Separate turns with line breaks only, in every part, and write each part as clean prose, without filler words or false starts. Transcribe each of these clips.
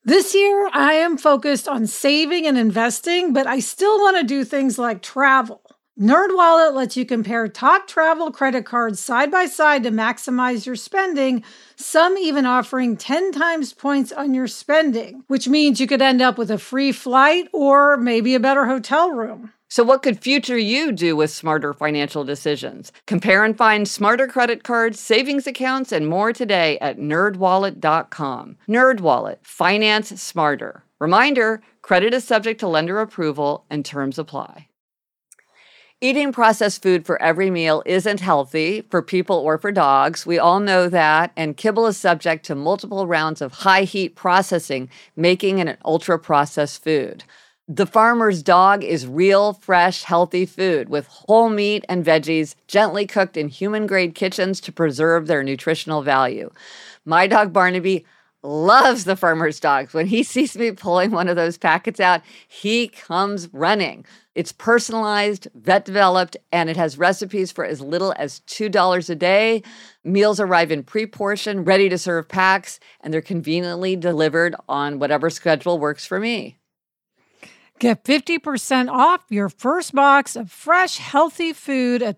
This year, I am focused on saving and investing, but I still want to do things like travel. NerdWallet lets you compare top travel credit cards side by side to maximize your spending, some even offering 10 times points on your spending, which means you could end up with a free flight or maybe a better hotel room.
So what could future you do with smarter financial decisions? Compare and find smarter credit cards, savings accounts, and more today at nerdwallet.com. NerdWallet, finance smarter. Reminder, credit is subject to lender approval and terms apply. Eating processed food for every meal isn't healthy for people or for dogs. We all know that, and kibble is subject to multiple rounds of high heat processing, making it an ultra-processed food. The Farmer's Dog is real, fresh, healthy food with whole meat and veggies gently cooked in human-grade kitchens to preserve their nutritional value. My dog Barnaby loves the Farmer's Dogs. When he sees me pulling one of those packets out, he comes running. It's personalized, vet-developed, and it has recipes for as little as $2 a day. Meals arrive in pre-portioned, ready-to-serve packs, and they're conveniently delivered on whatever schedule works for me.
Get 50% off your first box of fresh, healthy food at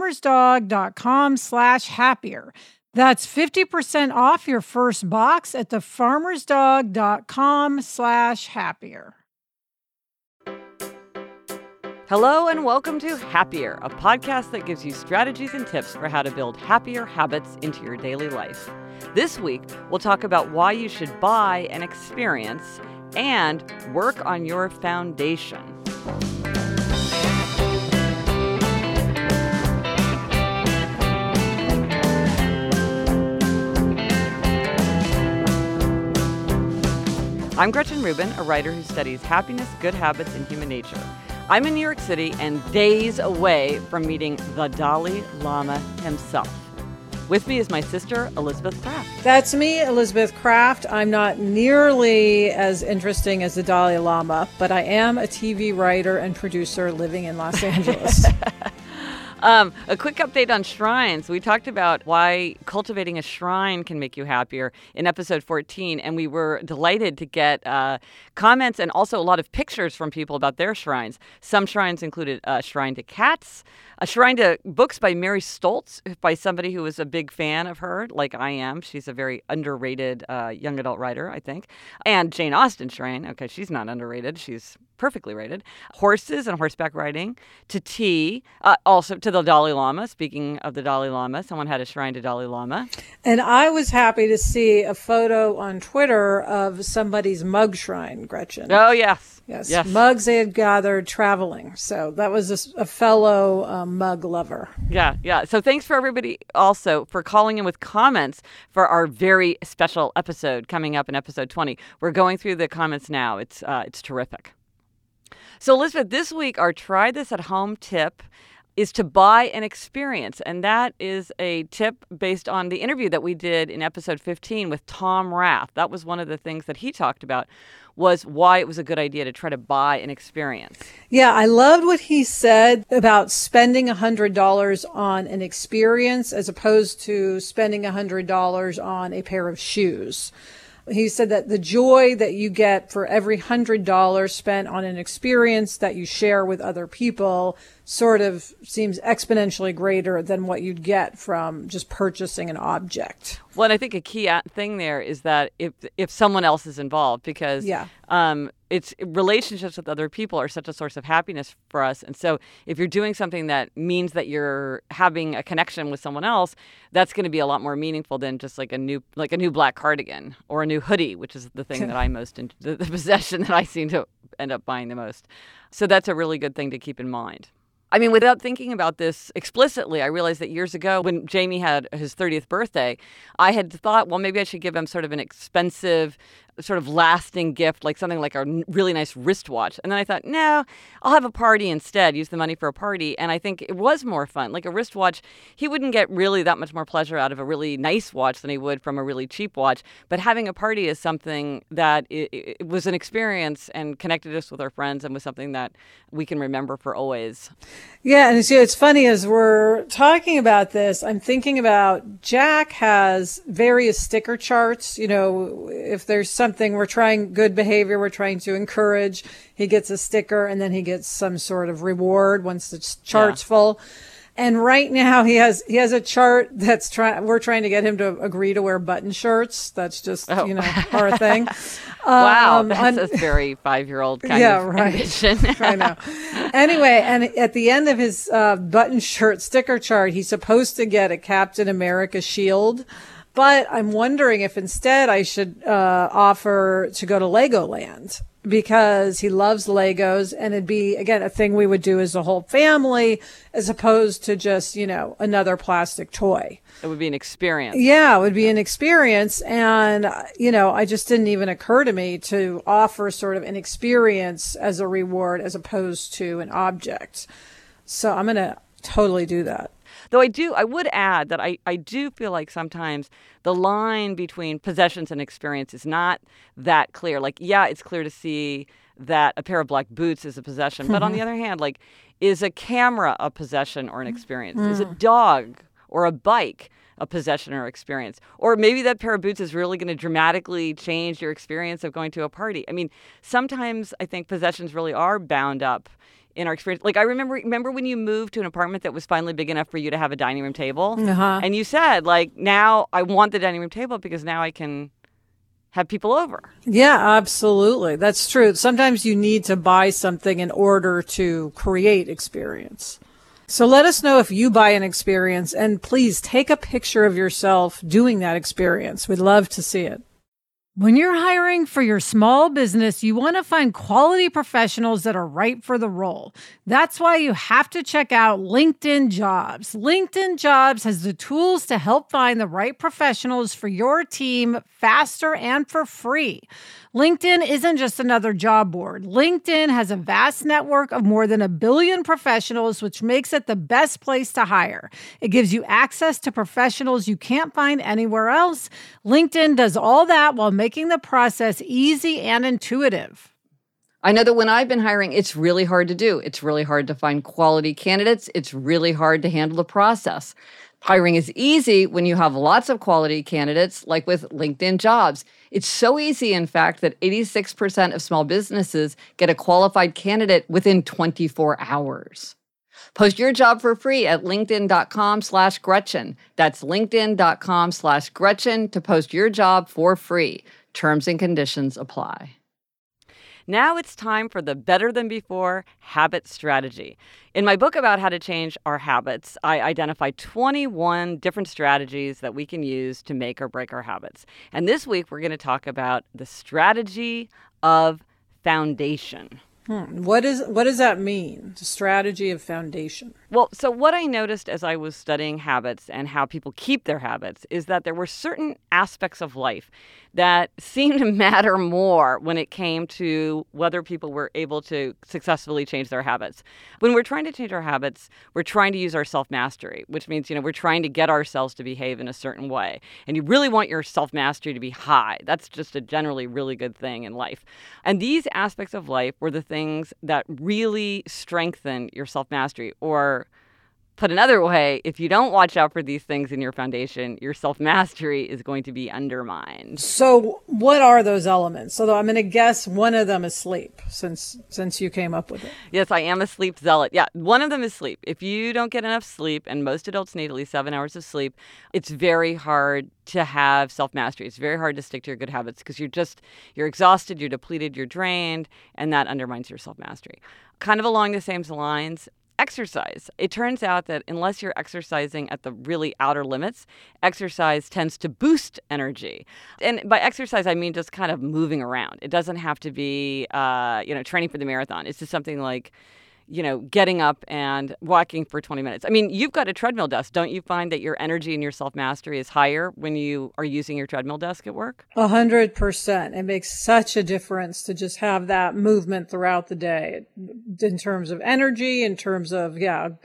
thefarmersdog.com/happier. That's 50% off your first box at thefarmersdog.com/happier.
Hello and welcome to Happier, a podcast that gives you strategies and tips for how to build happier habits into your daily life. This week, we'll talk about why you should buy an experience and work on your foundation. I'm Gretchen Rubin, a writer who studies happiness, good habits, and human nature. I'm in New York City and days away from meeting the Dalai Lama himself. With me is my sister, Elizabeth Craft.
That's me, Elizabeth Craft. I'm not nearly as interesting as the Dalai Lama, but I am a TV writer and producer living in Los Angeles.
A quick update on shrines. We talked about why cultivating a shrine can make you happier in episode 14, and we were delighted to get comments and also a lot of pictures from people about their shrines. Some shrines included a shrine to cats, a shrine to books by Mary Stoltz, by somebody who was a big fan of her, like I am. She's a very underrated young adult writer, I think. And Jane Austen shrine. Okay, she's not underrated. She's perfectly rated. Horses and horseback riding, to tea, also to the Dalai Lama. Speaking of the Dalai Lama, someone had a shrine to Dalai Lama.
And I was happy to see a photo on Twitter of somebody's mug shrine, Gretchen.
Oh, yes.
Yes. Mugs they had gathered traveling. So that was a fellow mug lover.
Yeah. So thanks for everybody also for calling in with comments for our very special episode coming up in episode 20. We're going through the comments now. It's terrific. So, Elizabeth, this week, our try this at home tip is to buy an experience. And that is a tip based on the interview that we did in episode 15 with Tom Rath. That was one of the things that he talked about, was why it was a good idea to try to buy an experience.
Yeah, I loved what he said about spending $100 on an experience as opposed to spending $100 on a pair of shoes. He said that the joy that you get for every $100 spent on an experience that you share with other people sort of seems exponentially greater than what you'd get from just purchasing an object.
Well, and I think a key thing there is that if someone else is involved, because it's relationships with other people are such a source of happiness for us. And so if you're doing something that means that you're having a connection with someone else, that's going to be a lot more meaningful than just like a new black cardigan or a new hoodie, which is the thing that I the possession that I seem to end up buying the most. So that's a really good thing to keep in mind. I mean, without thinking about this explicitly, I realized that years ago when Jamie had his 30th birthday, I had thought, well, maybe I should give him sort of an expensive, sort of lasting gift, like something like a really nice wristwatch. And then I thought, no, I'll have a party instead, use the money for a party. And I think it was more fun. Like a wristwatch, he wouldn't get really that much more pleasure out of a really nice watch than he would from a really cheap watch. But having a party is something that it was an experience and connected us with our friends and was something that we can remember for always.
Yeah, and it's funny as we're talking about this, I'm thinking about Jack has various sticker charts. You know, if there's something something. We're trying good behavior. We're trying to encourage. He gets a sticker and then he gets some sort of reward once the chart's full. And right now he has a chart we're trying to get him to agree to wear button shirts. That's just, our thing.
Wow. That's a very 5-year-old kind of ambition.
I know. Anyway, and at the end of his button shirt sticker chart, he's supposed to get a Captain America shield. But I'm wondering if instead I should offer to go to Legoland, because he loves Legos, and it'd be, again, a thing we would do as a whole family, as opposed to just, another plastic toy.
It would be an experience.
Yeah, it would be an experience. And, I just didn't even occur to me to offer sort of an experience as a reward as opposed to an object. So I'm going to totally do that.
Though I would add that I do feel like sometimes the line between possessions and experience is not that clear. Like, yeah, it's clear to see that a pair of black boots is a possession. But on the other hand, like, is a camera a possession or an experience? Is a dog or a bike a possession or experience? Or maybe that pair of boots is really going to dramatically change your experience of going to a party. I mean, sometimes I think possessions really are bound up in our experience. Like, I remember when you moved to an apartment that was finally big enough for you to have a dining room table, and you said, like, now I want the dining room table because now I can have people over.
Yeah, absolutely. That's true. Sometimes you need to buy something in order to create experience. So let us know if you buy an experience, and please take a picture of yourself doing that experience. We'd love to see it. When you're hiring for your small business, you want to find quality professionals that are right for the role. That's why you have to check out LinkedIn Jobs. LinkedIn Jobs has the tools to help find the right professionals for your team faster and for free. LinkedIn isn't just another job board. LinkedIn has a vast network of more than 1 billion professionals, which makes it the best place to hire. It gives you access to professionals you can't find anywhere else. LinkedIn does all that while making the process easy and intuitive.
I know that when I've been hiring, it's really hard to do. It's really hard to find quality candidates. It's really hard to handle the process. Hiring is easy when you have lots of quality candidates, like with LinkedIn Jobs. It's so easy, in fact, that 86% of small businesses get a qualified candidate within 24 hours. Post your job for free at linkedin.com/Gretchen. That's linkedin.com/Gretchen to post your job for free. Terms and conditions apply. Now it's time for the Better Than Before habit strategy. In my book about how to change our habits, I identify 21 different strategies that we can use to make or break our habits. And this week, we're going to talk about the strategy of foundation.
What does that mean? The strategy of foundation.
Well, so what I noticed as I was studying habits and how people keep their habits is that there were certain aspects of life that seemed to matter more when it came to whether people were able to successfully change their habits. When we're trying to change our habits, we're trying to use our self-mastery, which means, we're trying to get ourselves to behave in a certain way. And you really want your self-mastery to be high. That's just a generally really good thing in life. And these aspects of life were the things that really strengthen your self-mastery. Or put another way, if you don't watch out for these things in your foundation, your self-mastery is going to be undermined.
So what are those elements? So I'm going to guess one of them is sleep, since you came up with it.
Yes, I am a sleep zealot. Yeah, one of them is sleep. If you don't get enough sleep, and most adults need at least 7 hours of sleep, it's very hard to have self-mastery. It's very hard to stick to your good habits because you're exhausted, you're depleted, you're drained, and that undermines your self-mastery. Kind of along the same lines, exercise. It turns out that unless you're exercising at the really outer limits, exercise tends to boost energy. And by exercise, I mean just kind of moving around. It doesn't have to be, training for the marathon. It's just something like, getting up and walking for 20 minutes. I mean, you've got a treadmill desk. Don't you find that your energy and your self-mastery is higher when you are using your treadmill desk at work?
100%. It makes such a difference to just have that movement throughout the day in terms of energy, in terms of,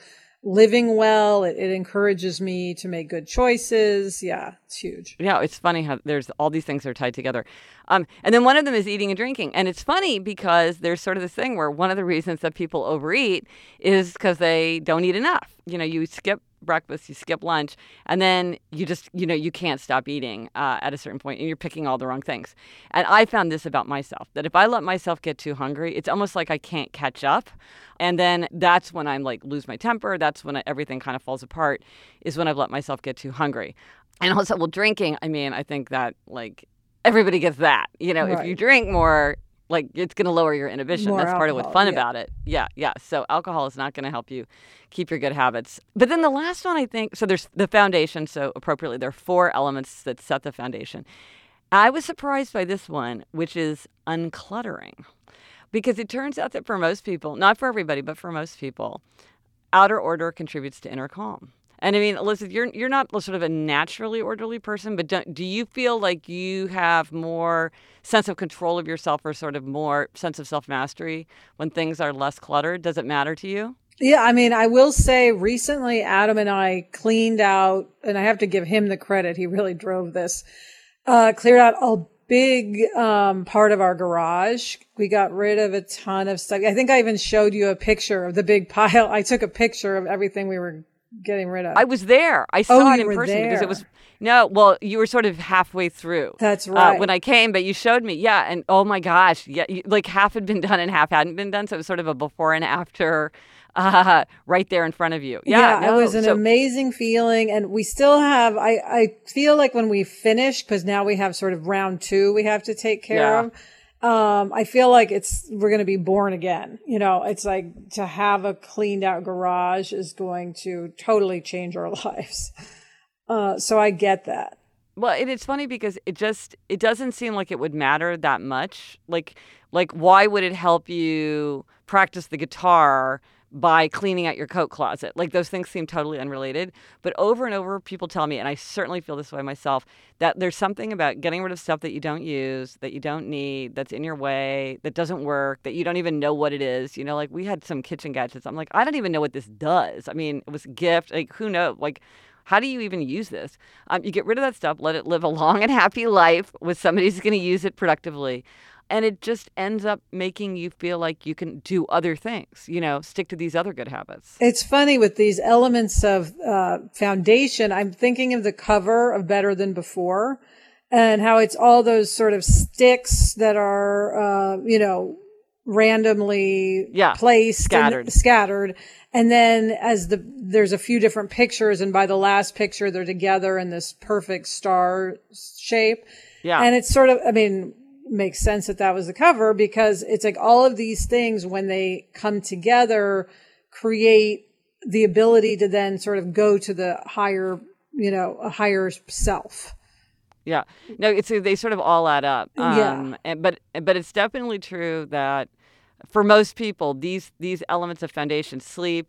living well. It encourages me to make good choices. Yeah, it's huge.
Yeah, it's funny how there's all these things are tied together. And then one of them is eating and drinking. And it's funny because there's sort of this thing where one of the reasons that people overeat is because they don't eat enough. You skip breakfast, you skip lunch, and then you just, you can't stop eating at a certain point, and you're picking all the wrong things. And I found this about myself, that if I let myself get too hungry, it's almost like I can't catch up. And then that's when I'm like lose my temper. That's when everything kind of falls apart, is when I've let myself get too hungry. And also, well, drinking, I mean, I think that like everybody gets that.
Right.
If you drink more, like it's going to lower your inhibition.
More
That's part of
alcohol,
what's fun
yeah.
about it. Yeah. So alcohol is not going to help you keep your good habits. But then the last one, I think, so there's the foundation. So appropriately, there are 4 elements that set the foundation. I was surprised by this one, which is uncluttering. Because it turns out that for most people, not for everybody, but for most people, outer order contributes to inner calm. And I mean, Elizabeth, you're not sort of a naturally orderly person, but do you feel like you have more sense of control of yourself, or sort of more sense of self-mastery when things are less cluttered? Does it matter to you?
Yeah, I mean, I will say recently Adam and I cleaned out, and I have to give him the credit. He really drove this, cleared out a big part of our garage. We got rid of a ton of stuff. I think I even showed you a picture of the big pile. I took a picture of everything we were getting rid of.
I was there. I saw it in
were
person
there.
because it was you were sort of halfway through.
That's right.
When I came, but you showed me. Yeah, and oh my gosh, yeah, like half had been done and half hadn't been done, so it was sort of a before and after right there in front of you.
Yeah, it was an amazing feeling. And we still have, I feel like when we finish, because now we have sort of round 2 we have to take care of. I feel like we're going to be born again. It's like to have a cleaned out garage is going to totally change our lives. So I get that.
Well, it's funny because it doesn't seem like it would matter that much. Like why would it help you practice the guitar by cleaning out your coat closet? Like those things seem totally unrelated. But over and over, people tell me, and I certainly feel this way myself, that there's something about getting rid of stuff that you don't use, that you don't need, that's in your way, that doesn't work, that you don't even know what it is. Like we had some kitchen gadgets. I'm like, I don't even know what this does. I mean, it was a gift. Like, who knows? Like, how do you even use this? You get rid of that stuff, let it live a long and happy life with somebody who's going to use it productively. And it just ends up making you feel like you can do other things, stick to these other good habits.
It's funny with these elements of foundation. I'm thinking of the cover of Better Than Before, and how it's all those sort of sticks that are, randomly placed, scattered. And then there's a few different pictures, and by the last picture, they're together in this perfect star shape.
Yeah.
And it's sort of, makes sense that was the cover, because it's like all of these things, when they come together, create the ability to then sort of go to the higher, a higher self.
Yeah. No, they sort of all add up. But it's definitely true that for most people, these elements of foundation, sleep,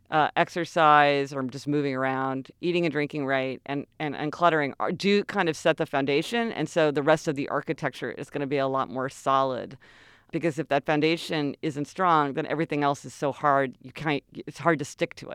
exercise, or just moving around, eating and drinking right, and cluttering do kind of set the foundation. And so the rest of the architecture is going to be a lot more solid. Because if that foundation isn't strong, then everything else is so hard, it's hard to stick to it.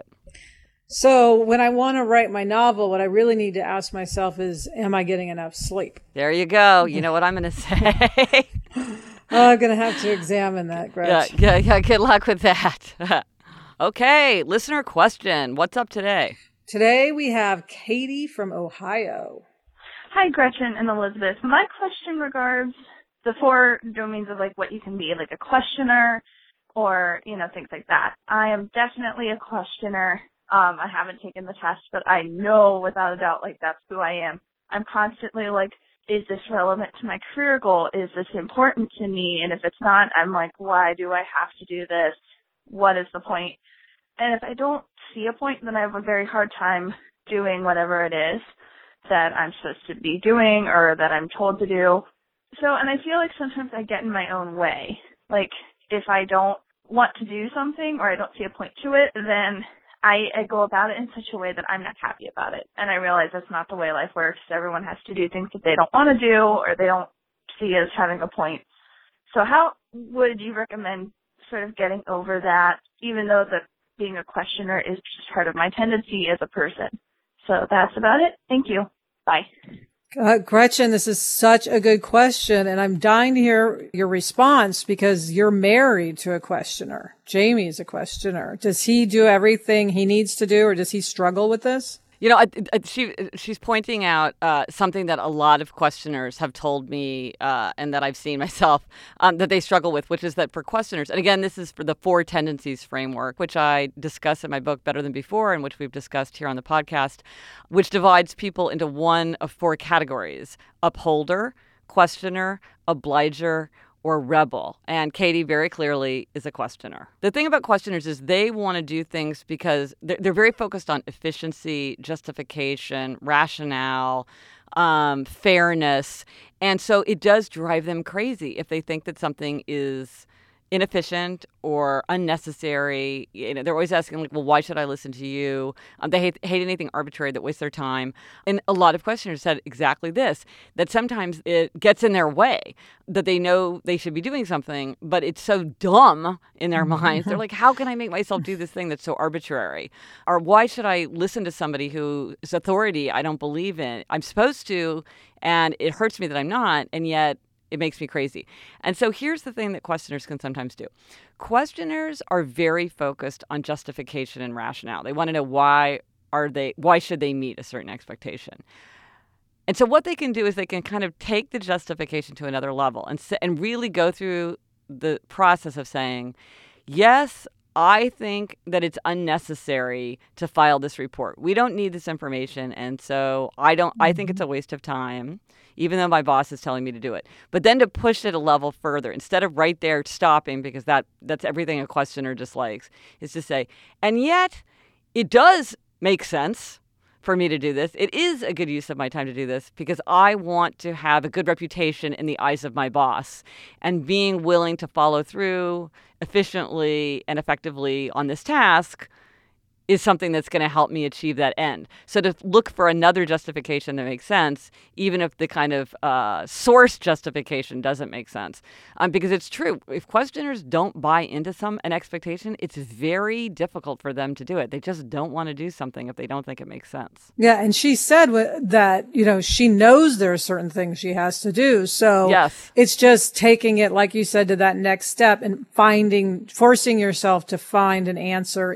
So when I want to write my novel, what I really need to ask myself is, am I getting enough sleep?
There you go. You know what I'm going to say.
I'm going to have to examine that, Gretch.
Yeah. Good luck with that. Okay, listener question. What's up today?
Today we have Katie from Ohio.
Hi, Gretchen and Elizabeth. My question regards the 4 domains of what you can be, like a questioner or, things like that. I am definitely a questioner. I haven't taken the test, but I know without a doubt, that's who I am. I'm constantly is this relevant to my career goal? Is this important to me? And if it's not, I'm like, why do I have to do this? What is the point? And if I don't see a point, then I have a very hard time doing whatever it is that I'm supposed to be doing or that I'm told to do. And I feel like sometimes I get in my own way. If I don't want to do something or I don't see a point to it, then I go about it in such a way that I'm not happy about it. And I realize that's not the way life works. Everyone has to do things that they don't want to do or they don't see as having a point. So how would you recommend sort of getting over that, even though being a questioner is just part of my tendency as a person? So that's about it. Thank you. Bye.
Gretchen, this is such a good question, and I'm dying to hear your response because you're married to a questioner. Jamie's a questioner. Does he do everything he needs to do, or does he struggle with this?
You know, she's pointing out something that a lot of questioners have told me and that I've seen myself that they struggle with, which is that for questioners, and again, this is for the 4 tendencies framework, which I discuss in my book Better Than Before, and which we've discussed here on the podcast, which divides people into one of 4 categories: upholder, questioner, obliger, or rebel. And Katie very clearly is a questioner. The thing about questioners is they want to do things because they're very focused on efficiency, justification, rationale, fairness. And so it does drive them crazy if they think that something is inefficient or unnecessary. You know, they're always asking, like, well, why should I listen to you? They hate anything arbitrary that wastes their time. And a lot of questioners said exactly this, that sometimes it gets in their way, that they know they should be doing something, but it's so dumb in their minds. They're like, how can I make myself do this thing that's so arbitrary? Or why should I listen to somebody whose authority I don't believe in? I'm supposed to, and it hurts me that I'm not, and yet it makes me crazy. And so here's the thing that questioners can sometimes do. Questioners are very focused on justification and rationale. They want to know why should they meet a certain expectation. And so what they can do is they can kind of take the justification to another level and really go through the process of saying, yes, I think that it's unnecessary to file this report. We don't need this information. And so I think it's a waste of time, even though my boss is telling me to do it. But then to push it a level further, instead of right there stopping, because that's everything a questioner dislikes, is to say, and yet it does make sense for me to do this. It is a good use of my time to do this because I want to have a good reputation in the eyes of my boss. And being willing to follow through efficiently and effectively on this task is something that's going to help me achieve that end. So to look for another justification that makes sense, even if the kind of source justification doesn't make sense. Because it's true, if questioners don't buy into an expectation, it's very difficult for them to do it. They just don't want to do something if they don't think it makes sense.
Yeah, and she said that, she knows there are certain things she has to do. So
yes.
It's just taking it, like you said, to that next step and forcing yourself to find an answer,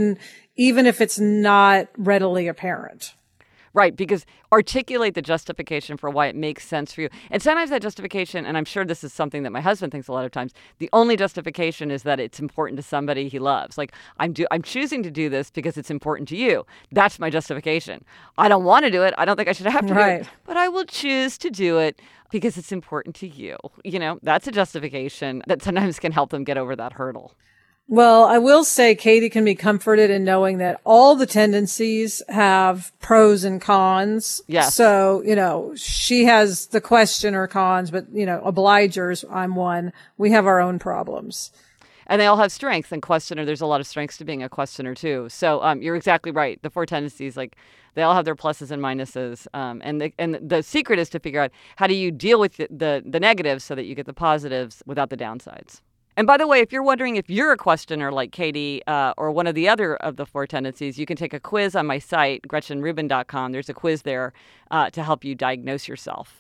even if it's not readily apparent.
Right, because articulate the justification for why it makes sense for you. And sometimes that justification, and I'm sure this is something that my husband thinks a lot of times, the only justification is that it's important to somebody he loves. Like, I'm choosing to do this because it's important to you. That's my justification. I don't want to do it. I don't think I should have to do it. But I will choose to do it because it's important to you. That's a justification that sometimes can help them get over that hurdle.
Well, I will say Katie can be comforted in knowing that all the tendencies have pros and cons.
Yes.
So, she has the questioner cons, but, obligers, I'm one. We have our own problems.
And they all have strengths. And questioner, there's a lot of strengths to being a questioner, too. So you're exactly right. The 4 tendencies, they all have their pluses and minuses. And the secret is to figure out how do you deal with the negatives so that you get the positives without the downsides. And by the way, if you're wondering if you're a questioner like Katie or one of the other of the 4 tendencies, you can take a quiz on my site, GretchenRubin.com. There's a quiz there to help you diagnose yourself.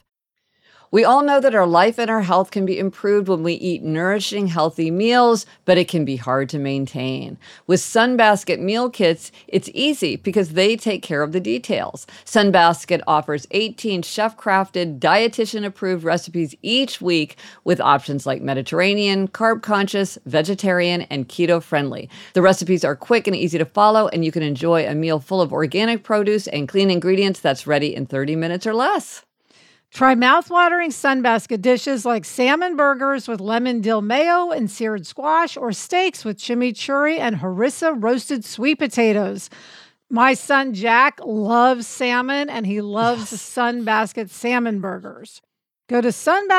We all know that our life and our health can be improved when we eat nourishing, healthy meals, but it can be hard to maintain. With Sunbasket meal kits, it's easy because they take care of the details. Sunbasket offers 18 chef-crafted, dietitian-approved recipes each week with options like Mediterranean, carb-conscious, vegetarian, and keto-friendly. The recipes are quick and easy to follow, and you can enjoy a meal full of organic produce and clean ingredients that's ready in 30 minutes or less.
Try mouthwatering Sunbasket dishes like salmon burgers with lemon dill mayo and seared squash, or steaks with chimichurri and harissa roasted sweet potatoes. My son Jack loves salmon, and he loves the Sunbasket salmon burgers. Go to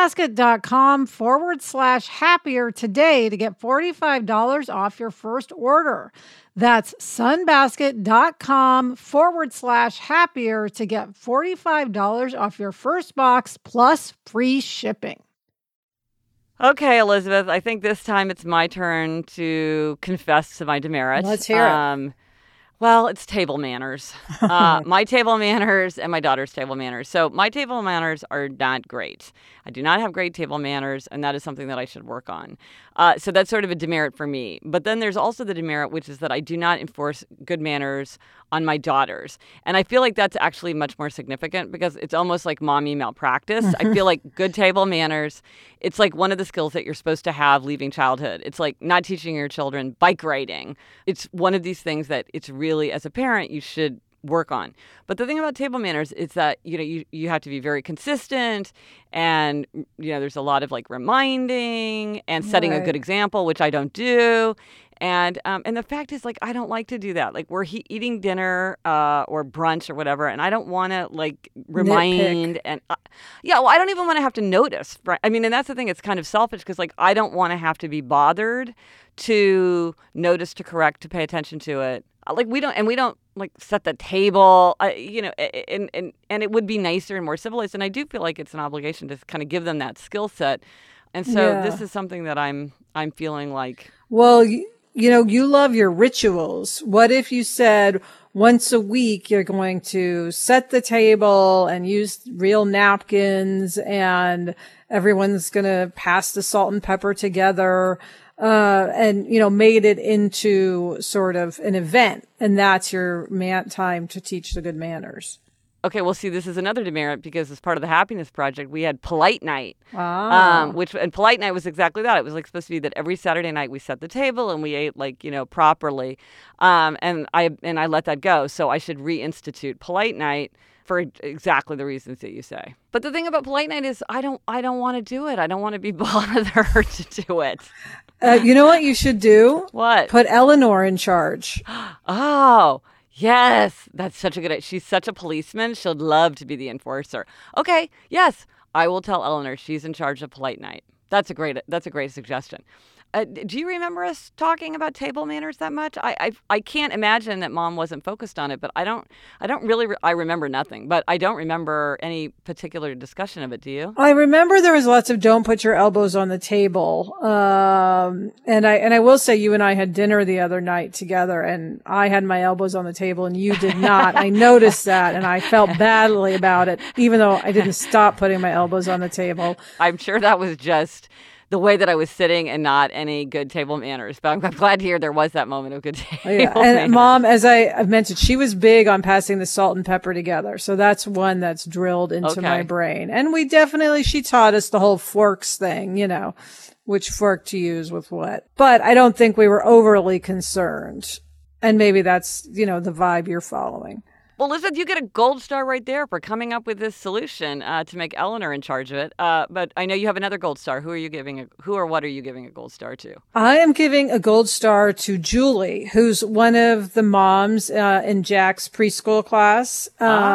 sunbasket.com/happier today to get $45 off your first order. That's sunbasket.com/happier to get $45 off your first box plus free shipping.
Okay, Elizabeth, I think this time it's my turn to confess to my demerits.
Let's hear it.
Well, it's table manners. My table manners and my daughter's table manners. So my table manners are not great. I do not have great table manners, and that is something that I should work on. So that's sort of a demerit for me. But then there's also the demerit, which is that I do not enforce good manners on my daughters. And I feel like that's actually much more significant because it's almost like mommy malpractice. I feel like good table manners, it's like one of the skills that you're supposed to have leaving childhood. It's like not teaching your children bike riding. It's one of these things that it's really, as a parent, you should work on. But the thing about table manners is that, you have to be very consistent, and, there's a lot of like reminding and setting a good example, which I don't do. And the fact is, like, I don't like to do that. Like, we're eating dinner or brunch or whatever, and I don't want to, like, remind. Nitpick. And I don't even want to have to notice. Right? I mean, and that's the thing. It's kind of selfish because, like, I don't want to have to be bothered to notice, to correct, to pay attention to it. Like, we don't like set the table, and it would be nicer and more civilized. And I do feel like it's an obligation to kind of give them that skill set. And so this is something that I'm feeling like.
Well, you love your rituals. What if you said once a week you're going to set the table and use real napkins and everyone's going to pass the salt and pepper together, and, made it into sort of an event. And that's your time to teach the good manners.
Okay, well, see, this is another demerit because as part of the Happiness Project, we had Polite Night, and Polite Night was exactly that. It was like supposed to be that every Saturday night we set the table and we ate properly, and I let that go. So I should reinstitute Polite Night for exactly the reasons that you say. But the thing about Polite Night is I don't want to do it. I don't want to be bothered to do it.
You know what you should do?
What?
Put Eleanor in charge.
Oh. Yes, that's such a good idea. She's such a policeman. She'll love to be the enforcer. Okay, yes, I will tell Eleanor she's in charge of Polite Night. That's a great suggestion. Do you remember us talking about table manners that much? I can't imagine that Mom wasn't focused on it, but I don't really. I remember nothing, but I don't remember any particular discussion of it. Do you?
I remember there was lots of "don't put your elbows on the table," and I will say you and I had dinner the other night together, and I had my elbows on the table and you did not. I noticed that, and I felt badly about it, even though I didn't stop putting my elbows on the table.
I'm sure that was just the way that I was sitting and not any good table manners. But I'm glad to hear there was that moment of good table manners.
And Mom, as I've mentioned, she was big on passing the salt and pepper together. So that's one that's drilled into my brain. And she taught us the whole forks thing, which fork to use with what. But I don't think we were overly concerned. And maybe that's, the vibe you're following.
Well, Elizabeth, you get a gold star right there for coming up with this solution to make Eleanor in charge of it. But I know you have another gold star. Who or what are you giving a gold star to?
I am giving a gold star to Julie, who's one of the moms in Jack's preschool class.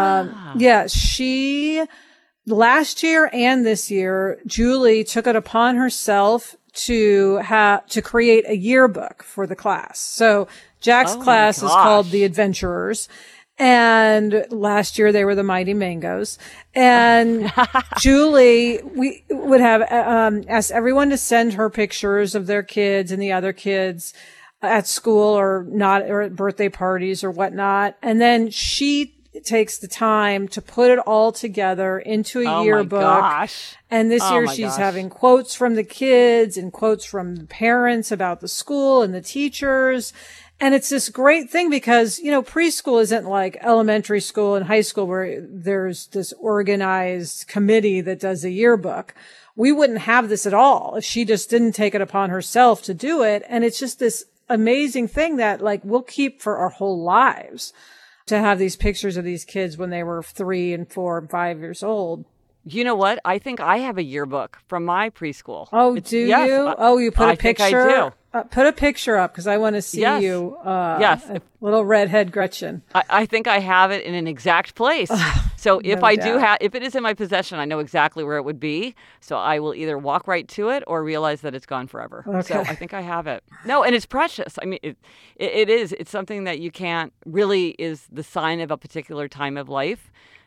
She last year and this year, Julie took it upon herself to create a yearbook for the class. So Jack's class is called The Adventurers. And last year they were the Mighty Mangoes. And Julie, we would have asked everyone to send her pictures of their kids and the other kids at school or at birthday parties or whatnot. And then she takes the time to put it all together into a yearbook.
My gosh.
And this year she's having quotes from the kids and quotes from the parents about the school and the teachers. And it's this great thing because, preschool isn't like elementary school and high school where there's this organized committee that does a yearbook. We wouldn't have this at all if she just didn't take it upon herself to do it. And it's just this amazing thing that we'll keep for our whole lives to have these pictures of these kids when they were 3 and 4 and 5 years old.
You know what? I think I have a yearbook from my preschool.
Oh, do you? You put a picture?
I think I do.
Put a picture up because I want to see you.
Yes.
Little redhead Gretchen.
I think I have it in an exact place. So if if it is in my possession, I know exactly where it would be. So I will either walk right to it or realize that it's gone forever.
Okay.
So I think I have it. No, and it's precious. I mean, it is. It's something that you can't really is the sign of a particular time of life.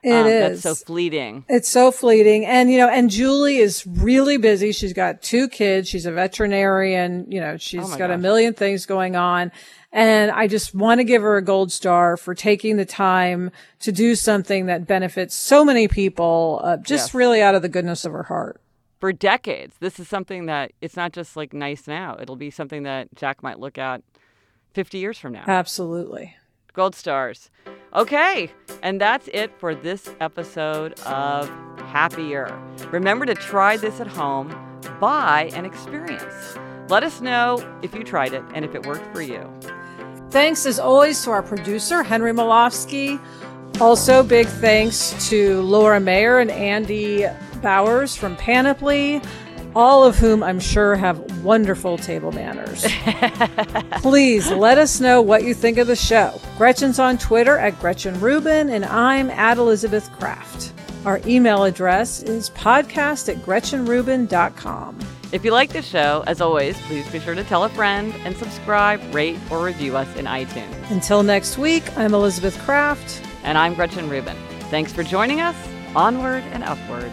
It is.
That's so fleeting.
It's so fleeting. And, and Julie is really busy. She's got 2 kids. She's a veterinarian. She's got a million things going on. And I just want to give her a gold star for taking the time to do something that benefits so many people, really out of the goodness of her heart.
For decades, this is something that it's not just like nice now. It'll be something that Jack might look at 50 years from now.
Absolutely.
Gold stars. Okay, and that's it for this episode of Happier. Remember to try this at home, buy an experience. Let us know if you tried it and if it worked for you.
Thanks as always to our producer, Henry Malofsky. Also, big thanks to Laura Mayer and Andy Bowers from Panoply, all of whom I'm sure have wonderful table manners. Please let us know what you think of the show. Gretchen's on Twitter at Gretchen Rubin, and I'm at Elizabeth Kraft. Our email address is podcast@GretchenRubin.com.
If you like the show, as always, please be sure to tell a friend and subscribe, rate, or review us in iTunes.
Until next week, I'm Elizabeth Kraft.
And I'm Gretchen Rubin. Thanks for joining us. Onward and upward.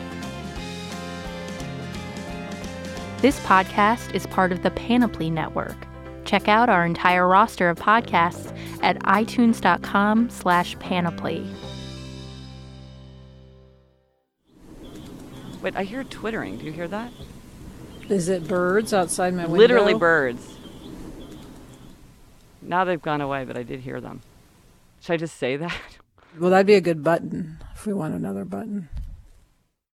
This podcast is part of the Panoply Network. Check out our entire roster of podcasts at itunes.com/panoply.
Wait, I hear twittering. Do you hear that?
Is it birds outside my window?
Literally birds. Now they've gone away, but I did hear them. Should I just say that?
Well, that'd be a good button if we want another button.